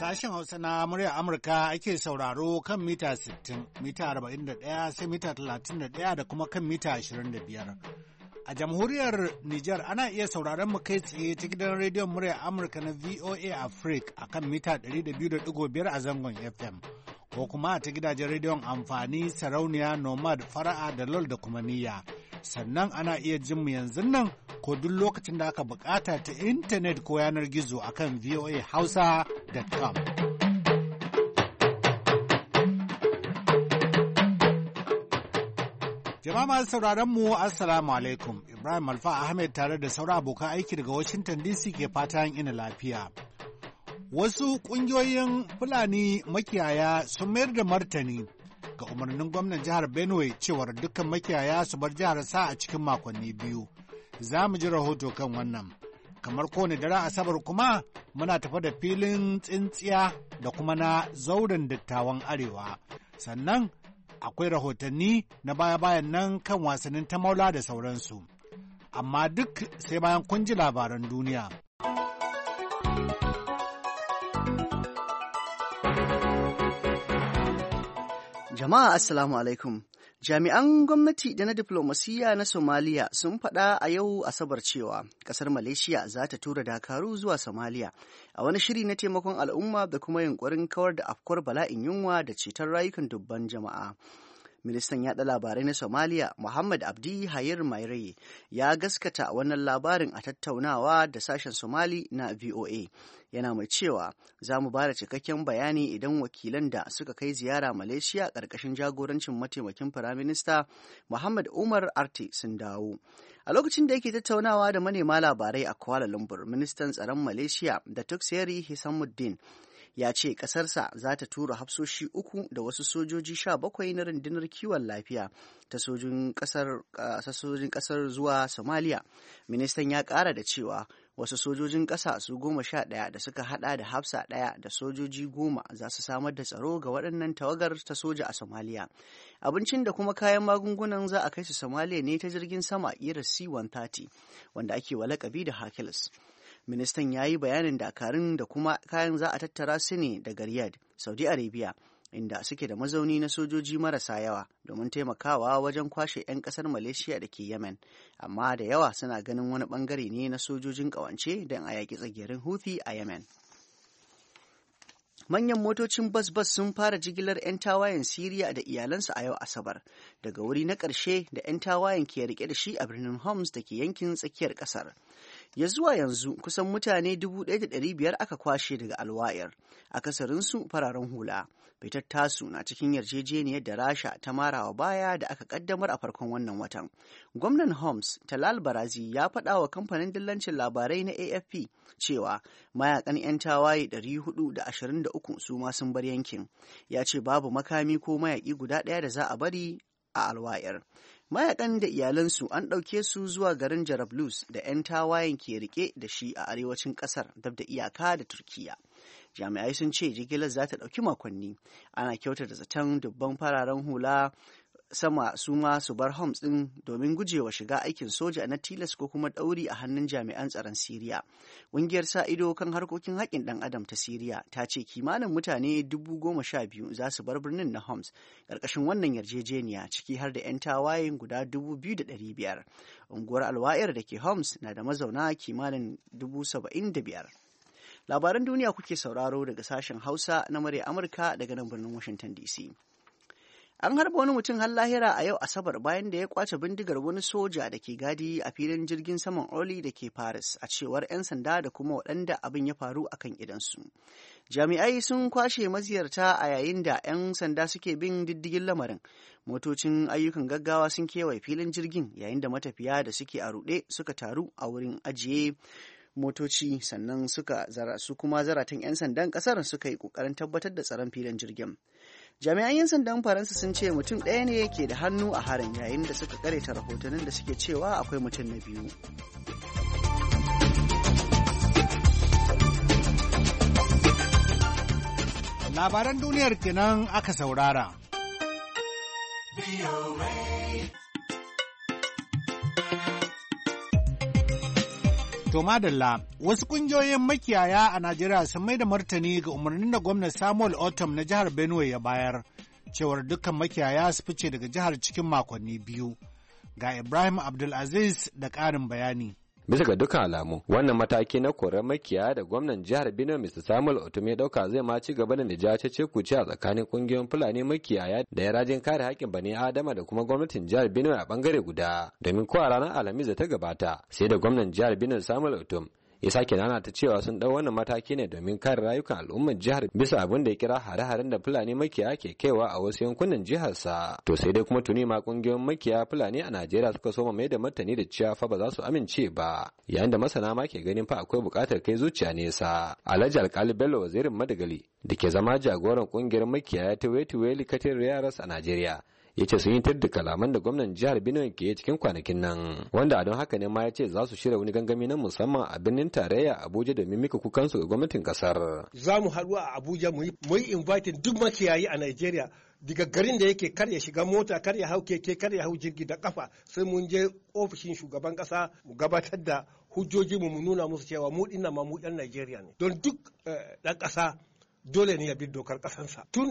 Sashen Hausa na muryar Amurka ake sauraro kan mita 60, mita 41, sai mita 31 da kuma kan mita 25. A jamhuriyar Nijar ana iya sauraron mu kai tsaye ta gidan rediyon muryar Amurka na VOA Africa a kan mita 200.5 a zangon FM. Ko kuma ta gidajen rediyon amfani sarauniya Nomad Fara'a da LOL da kuma Niyya. Sannan ana iya jin mu yanzu nan ko duk lokacin da aka bukata ta intanet ko yanar gizo akan voahausa.com. Jama'a masu sauraron mu Assalamu alaikum. Ibrahim Alfa Ahmed tare da sauran abokan aiki daga Washington DC ke fatan ina lafiya. Wasu ƙungiyoyin Fulani makiyaya sun mayar da martani ga umarnin gwamnan jihar Benue cewar dukkan makiyaya su bar jihar sa a cikin makonni biyu. Za mu ji rahoto kan wannan. Kamar kowane daren Asabar kuma muna tafa da filin tsintsiya da kuma na zauren dattawan Arewa. Sannan akwai rahotanni na baya-bayan nan kan wasannin ta maula da sauransu. Amma duk sai bayan kun ji labaran duniya. Jama'a Assalamu alaikum. Jami'an gwamnati da na diflomasiyya na Somaliya sun faɗa a yau Asabar cewa ƙasar Malaysia za ta tura dakaru zuwa Somaliya a wani shiri na taimakon al'umma da kuma yunƙurin kawar da afkuwar bala'in yunwa da ceton rayukan dubban jama'a. Ministan yaɗa labarai na Somaliya, Muhammad Abdi Hayir Maire, ya gaskata wannan labarin a tattaunawa da sashen Somali na VOA. Yana mai cewa za mu ba da cikakken bayani idan wakilan da suka kai ziyara Malaysia ƙarƙashin jagorancin mataimakin Firaminista Muhammad Umar Arte sun dawo. A lokacin da yake tattaunawa da manema labarai a Kuala Lumpur, ministan tsaron Malaysia da Tukseri Hisamuddin ya ce ƙasarsa za ta tura hafsoshi 3 da wasu sojoji 17 na rundunar kiwon lafiya ta sojin ƙasar zuwa Somalia. Ministan ya ƙara da cewa wasu sojojin ƙasa su 11 da suka hada da hafsa 1 da sojoji 10 za su samar da tsaro ga waɗannan tawagar ta soja a Somalia. Abincin da kuma kayan magungunan za a kai su Somalia ne ta jirgin sama irin C-130 wanda ake wa lakabi da Hercules. Ministan ya yi bayanin dakarun da kuma kayan za a tattara su ne daga Riyadh, Saudi Arabia, inda suke da mazauni na sojoji marasa yawa domin taimakawa wajen kwashe 'yan kasar Malaysia da ke Yemen, amma da yawa suna ganin wani bangare ne na sojojin ƙawance don a yaƙi tsagerin Houthi a Yemen. Manyan motocin bas-bas sun fara jigilar 'yan tawayen Siriya da iyalansu a yau Asabar, daga wuri na ƙarshe da 'yan tawayen ke rike da shi a birnin Homs da ke yankin tsakiyar ƙasar. Ya zuwa yanzu kusan mutane 1,500 aka kwashe daga alwa'ir, akasarinsu fararen hula. Fitar tasu na cikin yarjejeniyar da Rasha ta marawa baya da aka kaddamar a farkon wannan watan. Gwamnan Homs, Talal Barazi, ya faɗa wa kamfanin dillancin labarai na AFP cewa mayakan 'yan tawaye 423 su ma sun bar yankin. Ya ce babu makami ko mayaki guda ɗaya da za a bari a alwa'ir. Mayakan da iyalansu an ɗauke su zuwa garin Jarablus da 'yan tawayen ke rike da shi a arewacin ƙasar dab da iyaka da Turkiya. Jami'ai sun ce jigilar za ta ɗauki makonni. Ana kyautata zaton dubban fararen hula sama su ma su bar Homs ɗin domin gujewa shiga aikin soja na tilas ko kuma ɗauri a hannun jami'an tsaron Siriya. Ƙungiyar sa ido kan harkokin haƙƙin ɗan adam ta Siriya ta ce kimanin mutane 12,000 za su bar birnin na Homs ƙarƙashin wannan yarjejeniya, ciki har da 'yan tawayen guda 2,500. Unguwar Alwa'ir da ke Homs na da mazauna kimanin 75,000. Labaran duniya kuke sauraro daga sashen Hausa na murya Amurka daga nan birnin Washington DC. An harba wani mutum har lahira a yau Asabar bayan da ya kwace bindigar wani soja da ke gadi a filin jirgin saman Orly da ke Paris, a cewar 'yan sanda da kuma waɗanda abin ya faru a kan idansu. Jami'ai sun kwashe maziyarta a yayin da 'yan sanda suke bin diddigin lamarin. Motocin ayyukan gaggawa sun kewaye filin jirgin yayin da matafiya da suke a ruɗe suka taru a wurin ajiye motoci, sannan su kuma zaratan 'yan sandan ƙasar suka yi ƙoƙarin tabbatar da tsaron filin jirgin. Jami'an 'yan sandan Faransa sun ce mutum ɗaya ne ke da hannu a harin, yayin da suka karyata rahotannin da suke cewa akwai mutum na biyu. Labaran duniyar kenan aka saurara. To madalla, wasu ƙungiyoyin makiyaya a Najeriya sun mai da martani ga umarnin da gwamnan Samuel Ortom na jihar Benue ya bayar, cewar dukkan makiyaya su fice daga jihar cikin makonni 2. Ga Ibrahim Abdulaziz da ƙarin bayani. Bisa ga dukkan alamu, wannan mataki na korar makiyaya da gwamnan jihar Benue Mr. Samuel Ortom ya dauka zai ma ci gaba da nija ce kuce a tsakanin kungiyoyin Fulani makiyaya da ya rajin kare haƙƙin bani Adama da kuma gwamnatin jihar Benue a bangare guda. Domin ko a ranar Alhamis da ta gabata, sai da gwamnan jihar Benue Samuel Ortom ya sake nana ta cewa sun dau wannan mataki ne domin kare rayukan al'ummar jihar bisa abin da ya kira hare-haren da Fulani makiyaya ke kaiwa a wasu yankunan jihar sa. To sai dai kuma tuni ma kungiyoyin makiyaya Fulani a Najeriya suka soma mai da martani da cewa fa ba za su amince ba, yayin da masana ma ke ganin fa akwai buƙatar kai zuciya nesa. Alhaji Alkali Bello wazirin Madagali da ke zama jagoran kungiyar makiyaya ta Wetuweli Katin Yaras a Najeriya ya ce sun yi da kalaman da gwamnan jihar Benue ke cikin kwanakin nan, wanda a don haka ne ma ya ce za su shirya wani gangami na musamman a birnin tarayya Abuja domin mika kukansu ga gwamnatin kasar. Za mu haɗu a Abuja mu yi inviting duk makiyayi a Najeriya daga garin da yake kar ya shiga mota, kar ya hau keke, kar ya hau jirgi da kafa, sai mun je ofishin shugaban kasa mu gabatar da hujjoji mu nuna musu cewa mu dinnan ma mu ɗan Najeriya ne. Don duk ɗan ƙasa dole ne ya bi dokar ƙasansa. Tun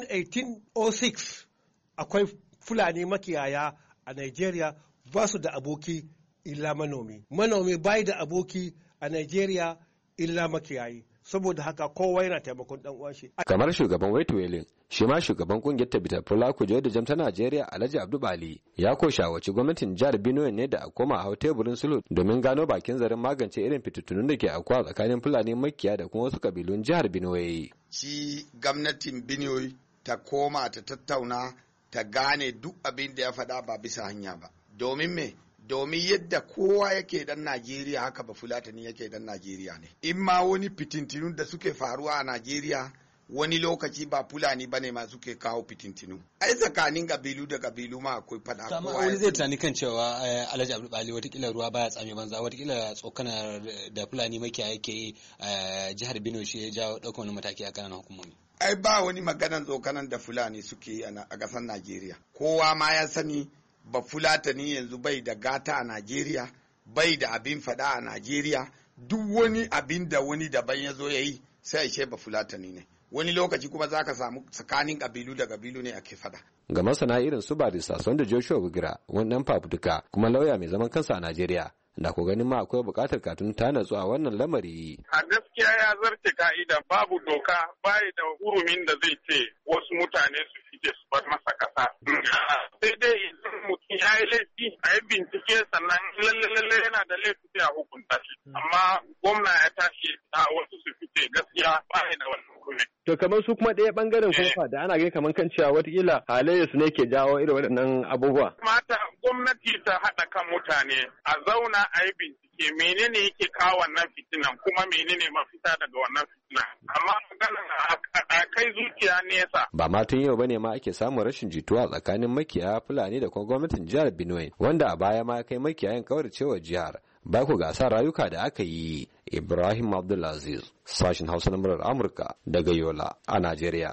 1806 akwai Fulani makiyaya a Najeriya ba su da aboki illa manomi. Manomi bai da aboki a Najeriya illa makiyayi. Saboda haka kowa yana taimakon dan uwan shi. Kamar shugaban Wetuwelin, shi ma shugaban kungiyar Tabita Fula Kujo da Jamta Najeriya Alhaji Abdu Bali ya ko shawarci gwamnatin jihar Benue ne da a koma a teburin sulhu domin gano bakin zarin magance irin fitattunun da ke aukuwa tsakanin Fulani makiyaya da kuma wasu kabilun jihar Benue. Shi gwamnatin Benue ta koma ta tattauna ta gane duk abin da ya faɗa ba bisa hanya ba. Domin me? Domin yadda kowa yake dan Najeriya haka ba Fulatani yake dan Najeriya ne. In ma wani fitintinun da suke faruwa a Najeriya wani lokaci ba Fulani bane ma suke kawo fitintinu. Ai tsakanin kabilu da kabilu ma akwai faɗa. Amma wani zai tunani kan cewa Alhaji Abdul Bali watakila ruwa baya tsame banza, watakila tsokana da Fulani makiyaya yake yi jihar Benue shi ya jawo ɗaukar wani mataki a kananan hukumomi. Ai ba wani maganan tsokanan da Fulani suke yi a ƙasar Najeriya. Kowa ma ya sani ba Fulatani yanzu bai da gata a Najeriya, bai da abin faɗa a Najeriya. Duk wani abin da wani daban ya zo ya yi sai ya ba Fulatani ne. Wani lokaci kuma za ka samu tsakanin ƙabilu da ƙabilu ne ake faɗa. Ga masana irin su Barista Sonda Joshua Gugira, wani ɗan fafutuka kuma lauya mai zaman kansa a Najeriya, da ku ganin ma akwai buƙatar katun ta natsu a wannan lamari. A gaskiya ya zarce ka'ida, babu doka, bai da hurumin da zai ce wasu mutane su fice su bar masa ƙasa. Sai dai idan mutum ya yi laifi a yi bincike sannan lalle yana da laifi sai a hukunta shi. Amma gwamna ya tashi a wasu su fice gaskiya bai da wannan hurumi. To kamar su kuma ɗaya ɓangaren kofa da ana gani kamar kan cewa watakila halayyarsu ne ke jawo irin waɗannan abubuwa. Mata gwamnati ta haɗa kan mutane a zauna a yi bincike menene yake kawo wannan fitinan kuma menene mafita daga wannan fitinan. Amma maganar a kai zuciya nesa. Ba ma tun yau bane ma ake samun rashin jituwa tsakanin makiyaya Fulani da kuma gwamnatin jihar Benue, wanda a baya ma kai makiyayan kauracewa jihar. Ba ku gasa rayuka da aka yi. Ibrahim Abdulaziz, sashen Hausa na murar Amurka daga Yola a Najeriya.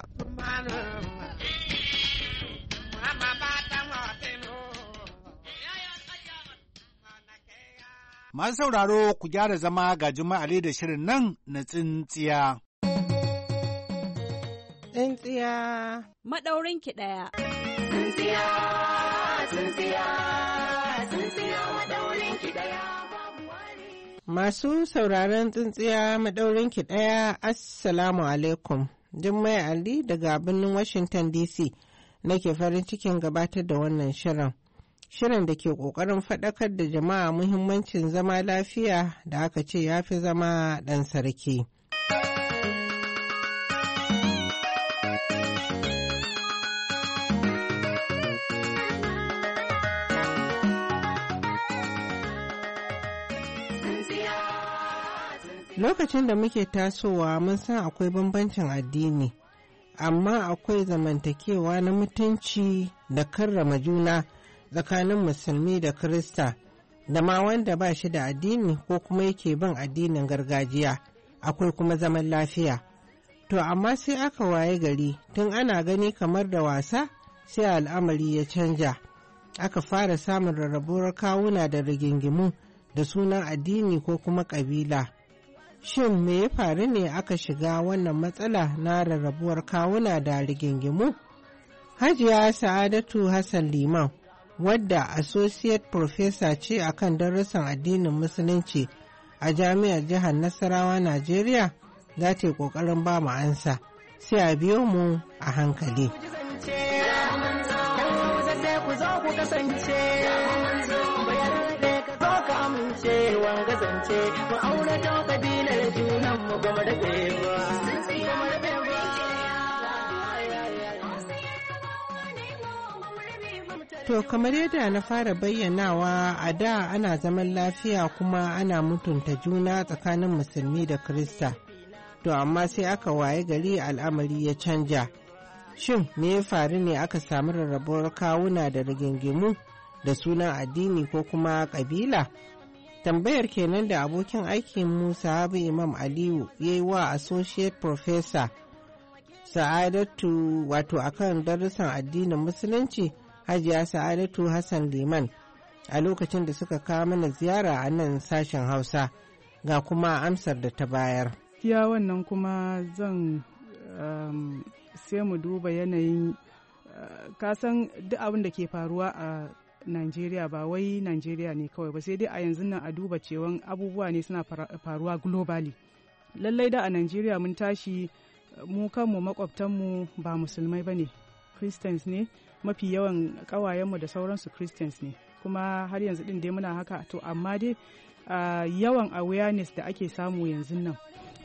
Masu sauraro ku gyara zama ga Juma'a da shirin nan na tsintsiya. Tsintsiya. Maɗaurinki ɗaya. Tsintsiya, tsintsiya, tsintsiya maɗaurinki ɗaya. Masu sauraron tsintsiya maɗaurinki ɗaya, Assalamu alaikum. Jummai Ali daga birnin Washington DC nake farin cikin gabatar da wannan shirin. Shirin da ke ƙoƙarin faɗakar da jama'a muhimmancin zama lafiya da aka ce ya fi zama ɗan sarki. Lokacin da muke tasowa mun san akwai bambancin addini, amma akwai zamantakewa na mutunci da karrama juna tsakanin musulmi da Kirista, da ma wanda ba shi da addini ko kuma yake bin addinin gargajiya, akwai kuma zaman lafiya. To amma sai aka waye gari tun ana gani kamar da wasa sai al'amari ya canja. Aka fara samun rarrabuwar kawuna da rigingimu da sunan addini ko kuma ƙabila. Shin me ya faru ne aka shiga wannan matsala na rarrabuwar kawuna da rigingimu? Hajiya Sa'adatu Hassan Liman, wadda Associate Professor ce akan darussan addinin Musulunci a Jami'ar Jihar Nasarawa, Najeriya, za ta yi ƙoƙarin ba mu ansa. Sai a biyo mu a hankali. To kamar yadda na fara bayyanawa, a da ana zaman lafiya kuma ana mutunta juna tsakanin musulmi da Kirista. To amma sai aka waye gari al'amari ya canja. Shin me ya faru ne aka samu rarrabuwar kawuna da rigingimu da sunan addini ko kuma ƙabila? Tambayar kenan da abokin aikin Musa Habu Imam Aliyu ya yi wa Associate Professor Sa'adatu wato akan darussan addinin Musulunci Hajiya Sa'adatu Hassan Liman a lokacin da suka kawo mana ziyara a nan sashen Hausa, ga kuma amsar da ta bayar. Gaskiya wannan kuma zan sai mu duba yanayin kasan duk abin da ke faruwa a Najeriya, ba wai Najeriya ne kawai ba, sai dai a yanzu nan a duba cewan abubuwa ne suna faruwa globally. Lallai da a Najeriya mun tashi mu kanmu makwabtanmu ba musulmai ba ne, Christians ne, mafi yawan kawayenmu da sauransu Christians ne, kuma har yanzu din dai muna haka. To amma dai yawan awareness da ake samu yanzu nan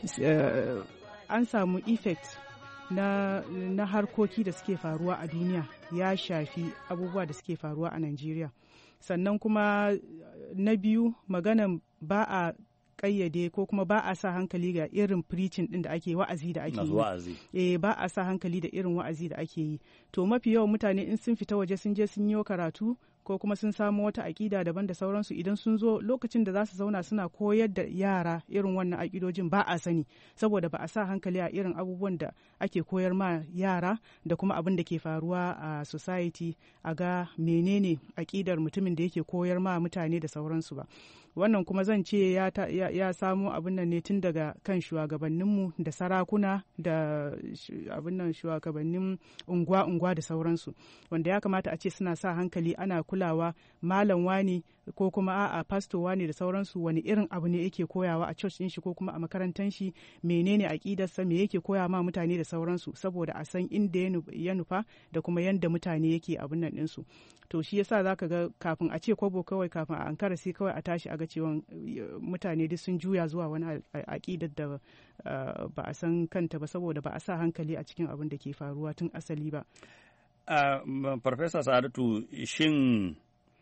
an samu effect na harkoki da suke faruwa a duniya ya shafi abubuwa da suke faruwa a Najeriya. Sannan kuma na biyu, maganan ba a kayyade ko kuma ba a sa hankali ga irin preaching din da ake wa'azi da ake yi. Ba a sa hankali da irin wa'azi da ake yi. To mafi yawan mutane in sun fita waje sun je sun yi karatu ko kuma sun samu wata aƙida daban da sauransu, idan sun zo lokacin da za su zauna suna koyar da yara irin wannan aƙidojin ba a sani, saboda ba a sa hankali a irin abubuwan da ake koyar ma yara da kuma abin da ke faruwa a society, a ga menene aƙidar mutumin da yake koyar ma mutane da sauransu ba. Wannan kuma zan ce ya samo abin nan ne tun daga kan shugabanninmu da sarakuna da abin nan shugabannin unguwa da sauransu, wanda ya kamata a ce suna sa hankali ana kulawa malam wani ko kuma a'a pastor wani da sauransu wani irin abu ne yake koyawa a church din shi ko kuma a makarantar shi, menene aqidarsa, me yake koya ma mutane da sauransu, saboda a san inda ya nufa da kuma yanda mutane yake abin nan ɗinsu. To shi yasa zaka ga kafin a ce kwabo kawai, kafin a ankara sai kawai a tashi a ga cewa mutane duk sun juya zuwa wani aƙidar da ba a san kanta ba, saboda ba a sa hankali a cikin abin da ke faruwa tun asali ba. Farfesa Sa'adatu, shin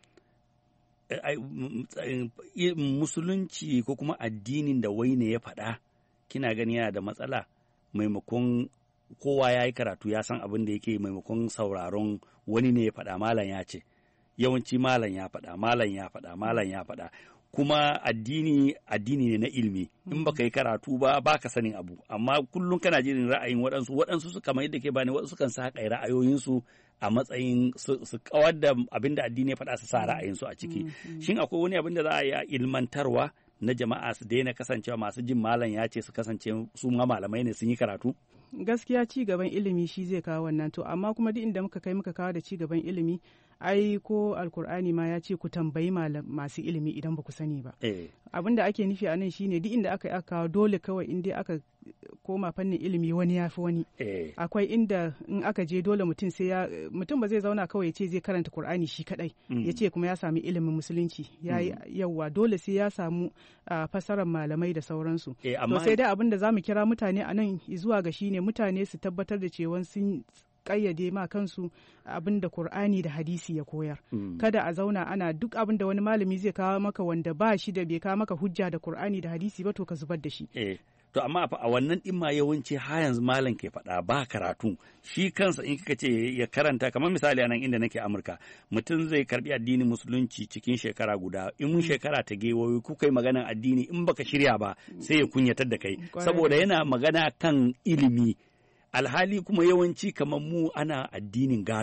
musulunci ko kuma addinin da wai ne ya faɗa kina gani yana da matsala, maimakon kowa ya yi karatu ya san abin da yake, maimakon sauraron wani ne ya faɗa malam ya ce, yawanci malam ya faɗa kuma addini ne na ilmi, in baka yi karatu ba baka sanin abu, amma kullum kana jirin ra'ayin waɗansu su kamar yadda ke bani, waɗansu kan sa kai ra'ayoyinsu a matsayin su kawar da abin da addini ya faɗa su sa ra'ayinsu a ciki. Shin akwai wani abin da za a yi ilmantarwa na jama'a su daina kasancewa masu jin malam ya ce su kasance su ma malamai ne sun yi karatu? Gaskiya ci gaban ilimi shi zai kawo wannan, to amma kuma duk inda muka kawo da ci gaban ilimi, ai ko alkur'ani ma ya ce ku tambayi masu ilimi idan ba ku sani ba. Abin da ake nufi a nan shine duk inda aka kawo dole kawai in dai aka koma fannin ilimi wani ya fi wani. Akwai inda in aka je dole mutum ba zai zauna kawai ya ce zai karanta Kur'ani shi kadai ya ce kuma ya sami ilimin musulunci yawa dole sai ya samu fasarar malamai da sauransu. To sai dai abin da za mu kira mutane a nan zuwa ga shine mutane su tabbatar da cewa sun kayyade ma kansu abin da Kur'ani da hadisi ya koyar. Kada a zauna ana duk abin da wani malami zai kawo maka wanda ba shi da bai kawo maka hujja da Kur'ani da hadisi ba, to ka zubar da shi. To amma a wannan din ma yawanci har yanzu malam ke faɗa ba karatu, shi kansa in kika ce ya karanta, kamar misali a nan inda nake Amurka, mutum zai karbi addinin musulunci cikin shekara guda, in mun shekara ta gewayo kuka yi maganar addini in baka shirya ba sai ya kunyatar da kai, saboda yana magana kan ilimi. Alhali kuma yawanci kamar mu ana addinin gado,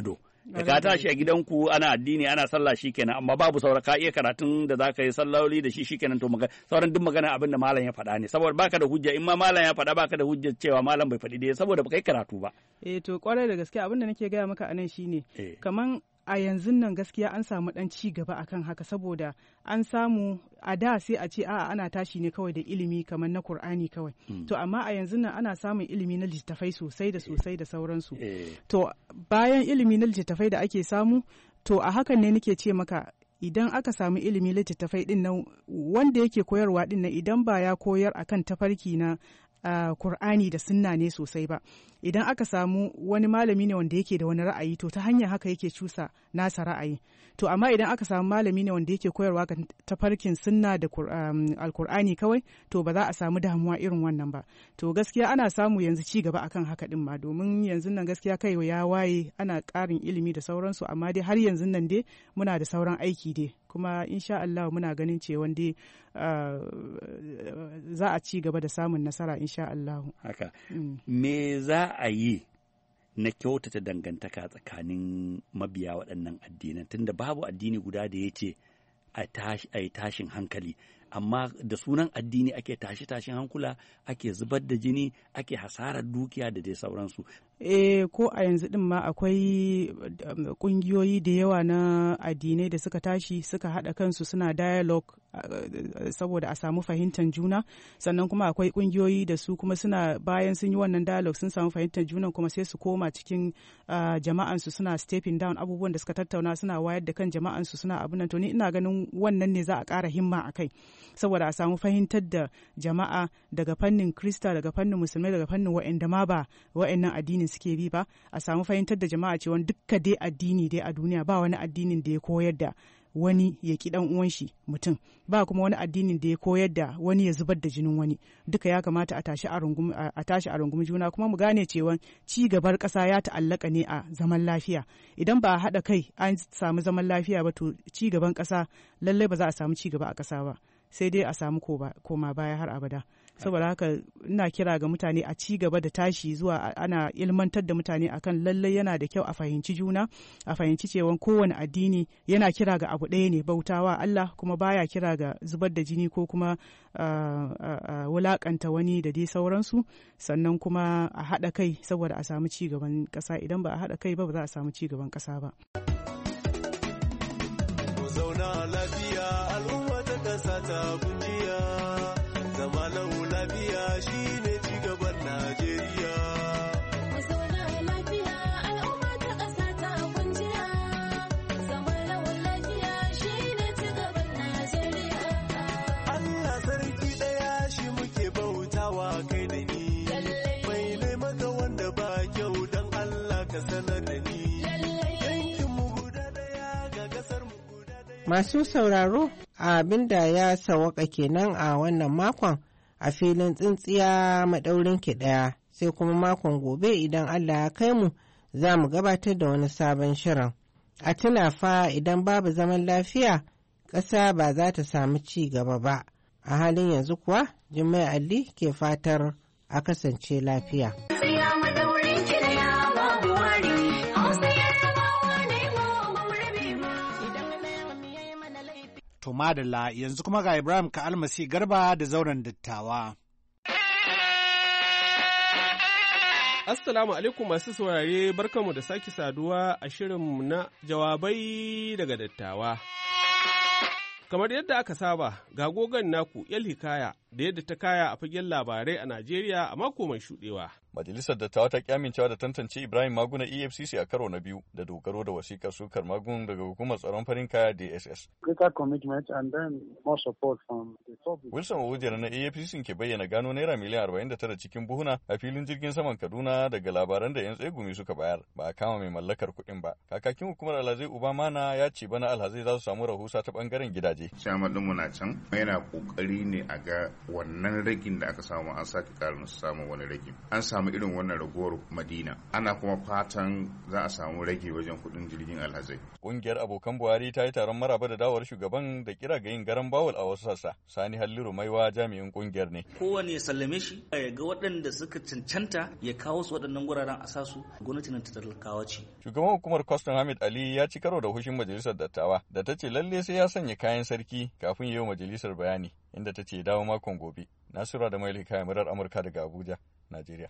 da ka tashi a gidanku ana addini ana sallah shikenan amma babu saura ka iya karatun da zaka yi salloli da shi shikenan to sauran duk magana abin da malam ya faɗa ne saboda baka da hujja in ma malam ya faɗa baka da hujja cewa malam bai faɗi dai saboda baka yi karatu ba to kwarai da gaske abin da nake gaya maka anan shine kaman a yanzu nan gaskiya an samu dan ci gaba akan haka saboda an samu a da sai a ce a'a ana tashi ne kawai da ilimi kamar na Kur'ani kawai to amma a yanzu nan ana samun ilimi na littattafai sosai da sauransu to bayan ilimi na littattafai da ake samu to a hakan ne nake ce maka idan aka samu ilimi littattafai din nan wanda yake koyarwa din nan idan ba ya koyar akan tafarki na Kur'ani da sunna ne sosai ba idan aka samu wani malami ne wanda yake da wani ra'ayi to ta hanyar haka yake cusa nasa ra'ayi to amma idan aka samu malami ne wanda yake koyarwa ga tafarkin sunna da alkur'ani kawai to ba za a samu damuwa irin wannan ba to gaskiya ana samu yanzu ci gaba akan haka din ma domin yanzu nan gaskiya kai ya waye ana ƙarin ilimi da sauransu amma dai har yanzu nan dai muna da sauran aiki dai kuma insha Allah muna ganin cewa dai za a ci gaba da samun nasara insha Allah. Haka. Me za a yi na kyautata dangantaka tsakanin mabiya waɗannan addinan tunda babu addini guda da ya ce a yi tashin hankali amma da sunan addini ake tashin hankula ake zubar da jini ake hasarar dukiya da dai sauransu. Ko a yanzu din ma akwai kungiyoyi da yawa na addinai da suka tashi suka haɗa kansu suna dialogue saboda a samu fahimtar juna sannan kuma akwai kungiyoyi da su kuma suna bayan sun yi wannan dialogue sun samu fahimtar juna kuma sai su koma cikin jama'ansu suna stepping down abubuwan da suka tattauna suna wayar da kan jama'ansu suna abin nan to ni ina ganin wannan ne za a ƙara himma a kai saboda a samu fahimtar da jama'a daga fannin Krista daga fannin musulmai daga fannin wa'anda ma ba wa'annan addinin suke bi ba a samu fahimtar da jama'a cewa dukka dai addini dai a duniya ba wani addinin da ya koyar da wani ya ki dan uwan shi mutum ba kuma wani addinin da ya koyar da wani ya zubar da jinin wani duka ya kamata a tashi a rungumi juna kuma mu gane cewa ci gabar ƙasa ya ta'allaka ne a zaman lafiya idan ba a haɗa kai an samu zaman lafiya ba to ci gaban ƙasa lallai ba za a samu ci gaba a ƙasa ba sai dai a samu koma baya har abada saboda haka ina kira ga mutane a ci gaba da tashi zuwa ana ilmantar da mutane akan lallai yana da kyau a fahimci juna a fahimci cewa kowane addini yana kira ga abu ɗaya ne bautawa Allah kuma baya kira ga zubar da jini ko kuma wulakanta wani da dai sauransu sannan kuma a haɗa kai saboda a samu ci gaban ƙasa idan ba a haɗa kai ba za a samu ci gaban ƙasa ba. Zauna lafiya al'umma ta ƙasa ta kujiya zama lau lafiya shine ci gaban Najeriya. Zauna lafiya al'umma ta ƙasa ta kujiya zama lau lafiya shine ci gaban Najeriya. Allah sarki ɗaya shi muke bautawa kai da ni. Mai maka wanda ba kyau don Allah ka sanar da ni. Masu sauraro abin da ya sawaka kenan a wannan makon a filin tsintsiya maɗaurin ki ɗaya sai kuma makon gobe idan Allah ya kai mu za mu gabatar da wani sabon shirin. A tuna fa idan babu zaman lafiya ƙasa ba za ta samu ci gaba ba. A halin yanzu kuwa Jummai Ali ke fatar a kasance lafiya. To madalla yanzu kuma ga Ibrahim ka almasi garba da zauren dattawa. Assalamu alaikum masu saurare barkanmu da sake saduwa a shirinmu na jawabai daga dattawa. Kamar yadda aka saba, ga gogon naku Yal Hikaya da yadda ta kaya a fagen labarai a Najeriya a mako mai shuɗewa. Majalisar Dattawa ta kyamincewa da tantance Ibrahim Maguna EFCC a karo na biyu da dogaro da wasikar sukar Magun daga hukumar tsaron farin kaya DSS. Wilson Owujere na EFCC ke bayyana gano naira miliyan 49 cikin buhuna a filin jirgin saman Kaduna daga labaran da 'yan tsegumi suka bayar ba a kama mai mallakar kuɗin ba. Kakakin hukumar alhazai Ubamana ya ce bana alhazai za su samu rahusa ta bangaren gidaje. Chairman ɗinmu na can yana kokari ne a ga wannan ragin da aka samu an sake karin samun wani ragi. An samu irin wannan raguwar Madina. Ana kuma fatan za a samu rage wajen kuɗin jirgin alhazai. Ƙungiyar abokan Buhari ta yi taron maraba da dawar shugaban da kira ga yin garan bawul a wasu sassa. Sani Halliru Maiwa jami'in ƙungiyar ne. Kowane ya sallame shi ya ga waɗanda suka cancanta ya kawo su waɗannan guraren a sasu gwamnati nan ta talakawa ce. Shugaban hukumar Kwastam Hamid Ali ya ci karo da hushin majalisar dattawa da ta ce lalle sai ya sanya kayan sarki kafin yi wa majalisar bayani, inda ta ce dawo makon gobe. Nasura da Maili kayan murar Amurka daga Abuja, Najeriya.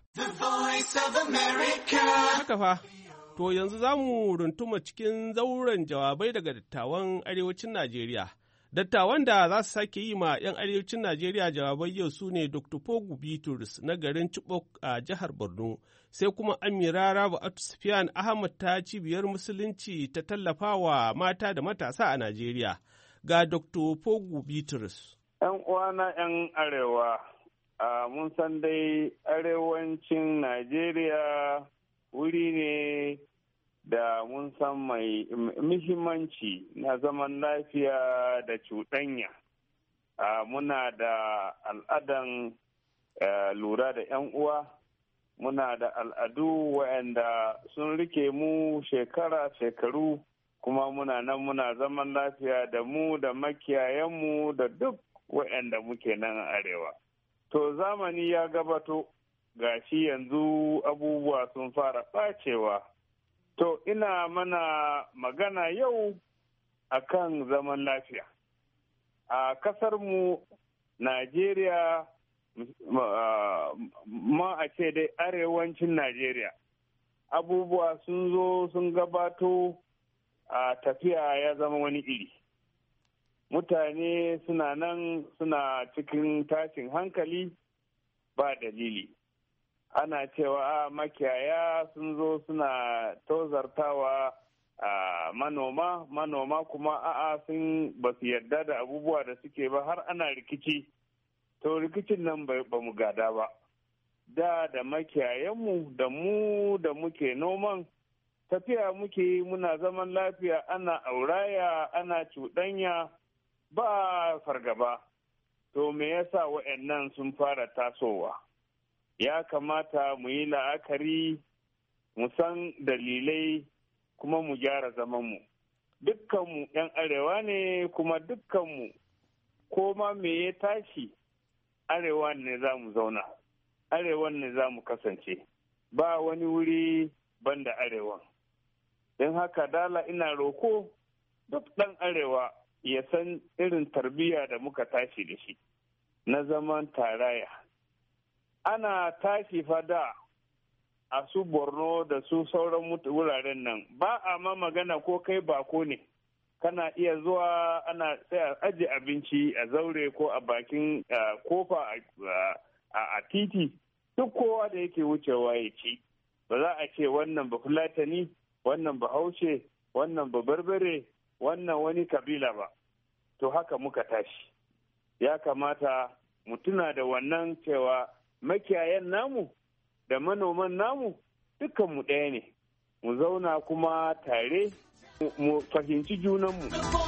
Haka fa, to yanzu za mu runtuma cikin zauren jawabai daga dattawan arewacin Najeriya. Dattawan da za su sake yi ma 'yan arewacin Najeriya jawabai yau su ne Dr. Pogu Bitrus na garin Chibok a jihar Borno, sai kuma Amira Rabi'atu Sufyan Ahmad ta cibiyar Musulunci ta tallafa wa mata da matasa a Najeriya. Ga Dr. Pogu Bitrus. 'Yan uwana 'yan arewa, mun san dai arewacin Najeriya wuri ne da mun san mai muhimmanci na zaman lafiya da cuɗanya. Muna da al'adan lura da 'yan uwa, muna da al'adu waɗanda sun rike mu shekaru kuma muna nan muna zaman lafiya da mu da makiyayenmu da duk waɗanda muke nan arewa. To zamani ya gabato, gashi yanzu abubuwa sun fara ɓacewa. To ina mana magana yau akan zaman lafiya. A ƙasarmu Najeriya, ma a ce dai arewacin Najeriya, abubuwa sun zo sun gabato, a tafiya ya zama wani iri. Mutane suna nan suna cikin tashin hankali ba dalili. Ana cewa makiyaya sun zo suna tozartawa manoma kuma sun ba su yarda da abubuwa da suke ba, har ana rikici. To rikicin nan ba mu gada ba. Da makiyayenmu da mu da muke noman tafiya muke muna zaman lafiya, ana auraya, ana cuɗanya ba fargaba. To me yasa wa'annan sun fara tasowa? Ya kamata mu yi la'akari, mu san dalilai kuma mu gyara zamanmu. Dukkanmu 'yan arewa ne, kuma dukkanmu ko ma me ya tashi arewa ne za mu zauna, arewa ne za mu kasance, ba wani wuri banda arewa. Don haka dala ina roko duk ɗan arewa ya san irin tarbiyya da muka tashi da shi na zaman taraya. Ana tashi fada a su Borno da su sauran wuraren nan, ba a ma magana ko kai bako ne, kana iya zuwa ana sai a ajiye abinci a zaure ko a bakin kofa a titi, duk kowa da yake wucewa ya ci. Ba za a ce wannan ba Fulatani, wannan ba Haushe, wannan ba Barbare, wannan wani kabila ba. To haka muka tashi. Ya kamata mu tuna da wannan cewa makiyayan namu da manoman namu dukkanmu ɗaya ne, mu zauna kuma tare mu fahimci junanmu.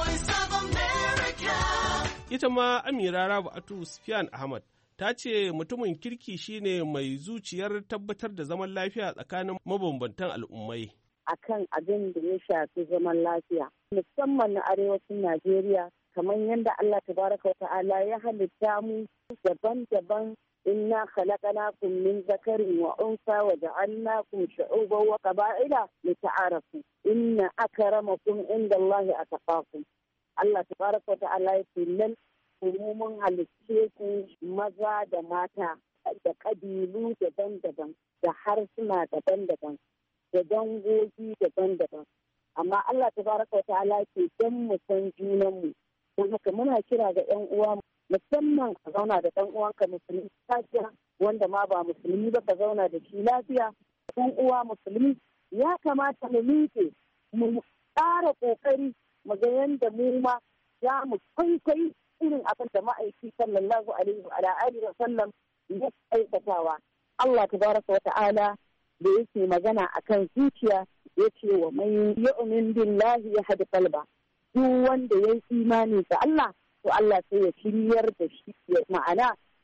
Ita ma Amira Rabi'atu Sufyan Ahmad ta ce mutumin kirki shine mai zuciyar tabbatar da zaman lafiya tsakanin mabambantan al'ummai. Akan abin da ya shafi zaman lafiya, musamman na arewacin Najeriya, kamar yadda Allah tabaraka wa ta'ala ya halitta mu daban-daban. Inna khalaqnakum min zakarin wa unsa wa ja'alnakum shu'uban wa qaba'ila lita'arafu. Inna akramakum indallahi atqakum. Allah tabaraka wa ta'ala ya ce nan mun halicce ku maza da mata da kabilu daban-daban da harsuna daban-daban da dangogi daban-daban. Amma Allah tabaraka wa ta'ala ce dan mu san junanmu. Don haka muna kira ga 'yan uwa, musamman ka zauna da ɗan uwanka musulmi lafiya, wanda ma ba musulmi ba ka zauna da shi lafiya. Ɗan uwa musulmi ya kamata mu miƙe mu ƙara ƙoƙari mu ga yadda mu ma za mu kwaikwayi irin abin da ma'aiki sallallahu alaihi wa sallam ya aikatawa. Allah tabaraka wa ta'ala da yake magana akan zuciya ya ce wa man yu'min billahi yahdi qalba. Duk wanda ya yi imani ga Allah, to Allah sai ya shiryar da shi, ma'ana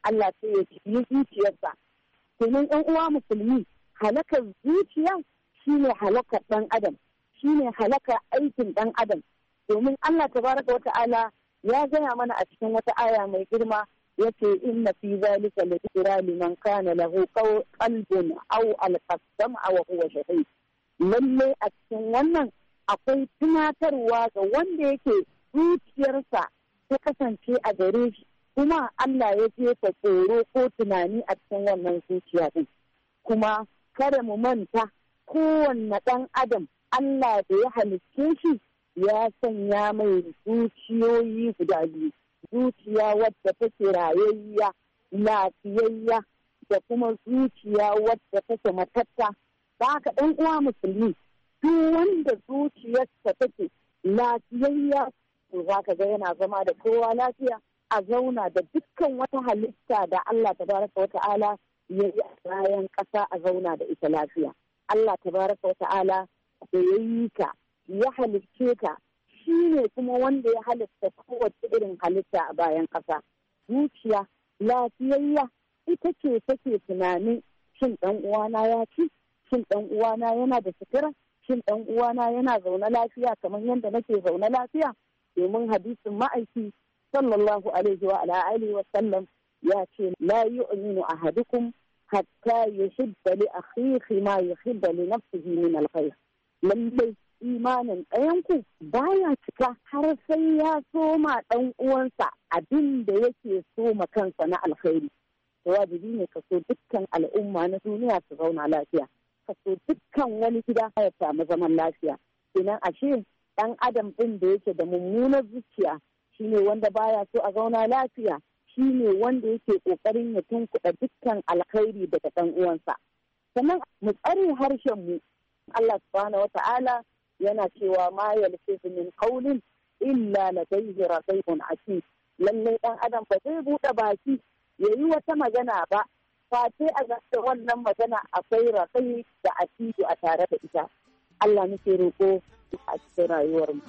Allah sai ya yi zuciyarsa. Kenan ɗan uwa musulmi, halakar zuciya shine halakar ɗan adam, shine halakar aikin ɗan adam. Domin Allah tabaraka wata'ala ya gaya mana a cikin wata aya mai girma, yace inna fi zalika la dhikra liman kana lahu qalbun aw alqasam aw huwa shahid. Lalle a cikin wannan akwai tunatarwa ga wanda yake zuciyarsa ta kasance a gare shi, kuma Allah ya jefa tsoro ko tunani a cikin wannan zuciya din. Kuma kada mu manta, kowanne ɗan adam Allah da ya halicce shi ya sanya mai zuciyoyi guda biyu, zuciya wadda take rayayya, lafiyayya, da kuma zuciya wadda take matatta. Ba haka ɗan uwa musulmi, duk wanda zuciyarsa take lafiyayya, to za ka ga yana zama da kowa lafiya, a zauna da dukkan wata halitta da Allah tabaraka wa ta'ala ya yi a bayan ƙasa, a zauna da ita lafiya. Allah tabaraka wa ta'ala da ya yi ka, ya halicce ka, shi ne kuma wanda ya halitta kowace irin halitta a bayan ƙasa. Zuciya lafiyayya ita ce take tunanin, shin ɗan uwana ya ci, shin ɗan uwana yana da sutura, shin ɗan uwana yana zaune lafiya kamar yadda nake zaune lafiya. Domin hadisin ma'aiki sallallahu alaihi wa alihi wa sallam ya ce la yu'minu ahadukum hatta yuhibba li akhihi ma yuhibba li nafsihi min alkhair. Lallai imanin ɗayanku baya cika har sai ya soma ɗan uwansa abin da yake soma kansa na alkhairi. Wajibi ne ka so dukkan al'umma na duniya su zauna lafiya, ka so dukkan wani gida ya samu zaman lafiya. Kenan ashe ɗan adam ɗin da yake da mummunar zuciya shine wanda baya so a zauna lafiya, shine wanda yake ƙoƙarin ya tunkuɗa dukkan alkhairi daga ɗan uwansa. Sannan mu tsare harshen mu. Allah subhanahu wata'ala yana cewa ma yalfizu min qawlin illa ladayhi raqibun atid. Lallai ɗan adam ba zai buɗe baki yayi wata magana ba, face a gaske wannan magana akwai raqib da atidu a tare da ita. Allah muke roƙo a cikin rayuwarmu.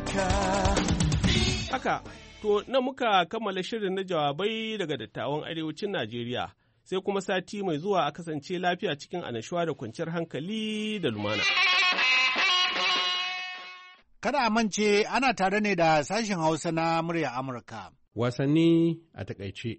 Haka, to na muka kammala shirin na jawabai daga dattawan arewacin Najeriya, sai kuma sati mai zuwa a kasance lafiya cikin annashuwa da kwanciyar hankali da lumana. Kada a mance ana tare ne da sashen Hausa na murya Amurka. Wasanni a takaice.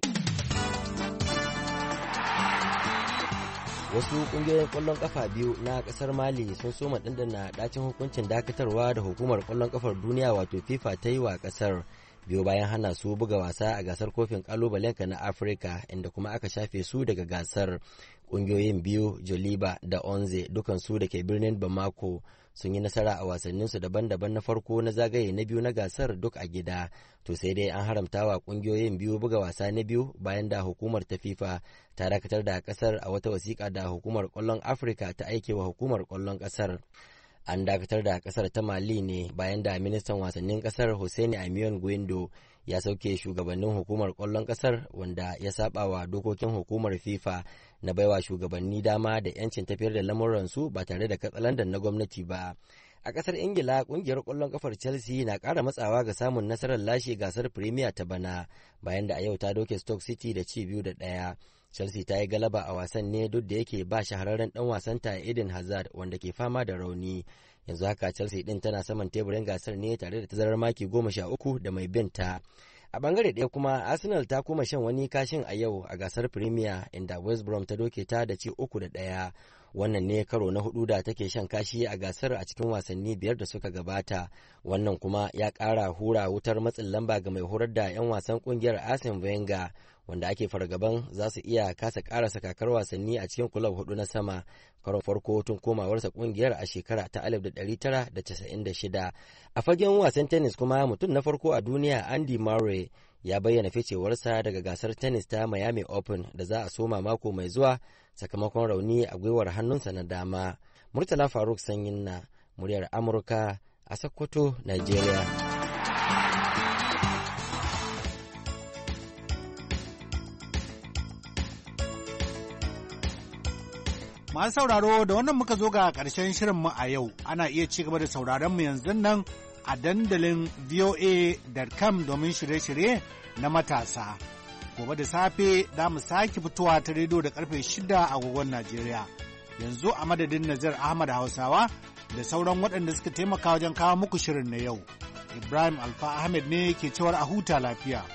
Wasu ƙungiyoyin ƙwallon ƙafa biyu na ƙasar Mali sun soma ɗanɗana ɗacin hukuncin dakatarwa da hukumar ƙwallon ƙafar duniya wato FIFA ta yi wa ƙasar, biyu bayan hana su buga wasa a gasar kofin ƙalubalenka na Afirka, inda kuma aka shafe su daga gasar. Ƙungiyoyin biyu, Joliba da Onze, dukansu da ke birnin Bamako, sun yi nasara a wasanninsu daban-daban na farko na zagaye na biyu na gasar duk a gida. To sai dai an haramta wa ƙungiyoyin biyu buga wasa na biyu bayan da hukumar ta FIFA ta dakatar da kasar a wata wasiƙa da hukumar ƙwallon Afirka ta aike wa hukumar ƙwallon ƙasar. An dakatar da kasar ta Mali ne bayan da ministan wasannin kasar Hussein Amion Guendo ya sauke shugabannin hukumar ƙwallon ƙasar, wanda ya saba wa dokokin hukumar FIFA na baiwa shugabanni dama da 'yancin tafiyar da lamuransu ba tare da katsalandan na gwamnati ba. A ƙasar Ingila, ƙungiyar ƙwallon ƙafar Chelsea na ƙara matsawa ga samun nasarar lashe gasar Premier ta bana bayan da a yau ta doke Stoke City da ci 2-1. Chelsea ta yi galaba a wasan ne duk da yake ba shahararren ɗan wasanta Eden Hazard wanda ke fama da rauni. Yanzu haka Chelsea ɗin tana saman teburin gasar ne tare da tazarar maki 13 da mai binta. A bangare ɗaya kuma Arsenal ta kuma shan wani kashin a yau a gasar Premier inda West Brom ta doke ta da ci 3-1. Wannan ne karo na hudu da take shan kashi a gasar a cikin wasanni 5 da suka gabata. Wannan kuma ya ƙara hura wutar matsin lamba ga mai horar da 'yan wasan ƙungiyar Arsene Wenger, wanda ake fargaban za su iya kasa ƙarasa kakar wasanni a cikin kulab hudu na sama, karon farko tun komawarsa ƙungiyar a shekara ta 1996. A fagen wasan tennis kuma, mutum na farko a duniya Andy Murray ya bayyana ficewarsa daga gasar tennis ta Miami Open da za a soma mako mai zuwa sakamakon rauni a gwiwar hannunsa na dama. Murtala Faruk Sanyin na muryar Amurka a Sokoto, Nigeria. Masu sauraro, da wannan muka zo ga ƙarshen shirinmu a yau. Ana iya ci gaba da sauraronmu yanzu nan a dandalin voa.com domin shirye-shirye na matasa. Gobe da safe za mu sake fitowa ta rediyo da karfe 6 agogon Najeriya. Yanzu a madadin Nazar Ahmad Hausawa da sauran waɗanda suka taimaka wajen kawo muku shirin na yau. Ibrahim Alfa Ahmed ne ke cewar a huta lafiya.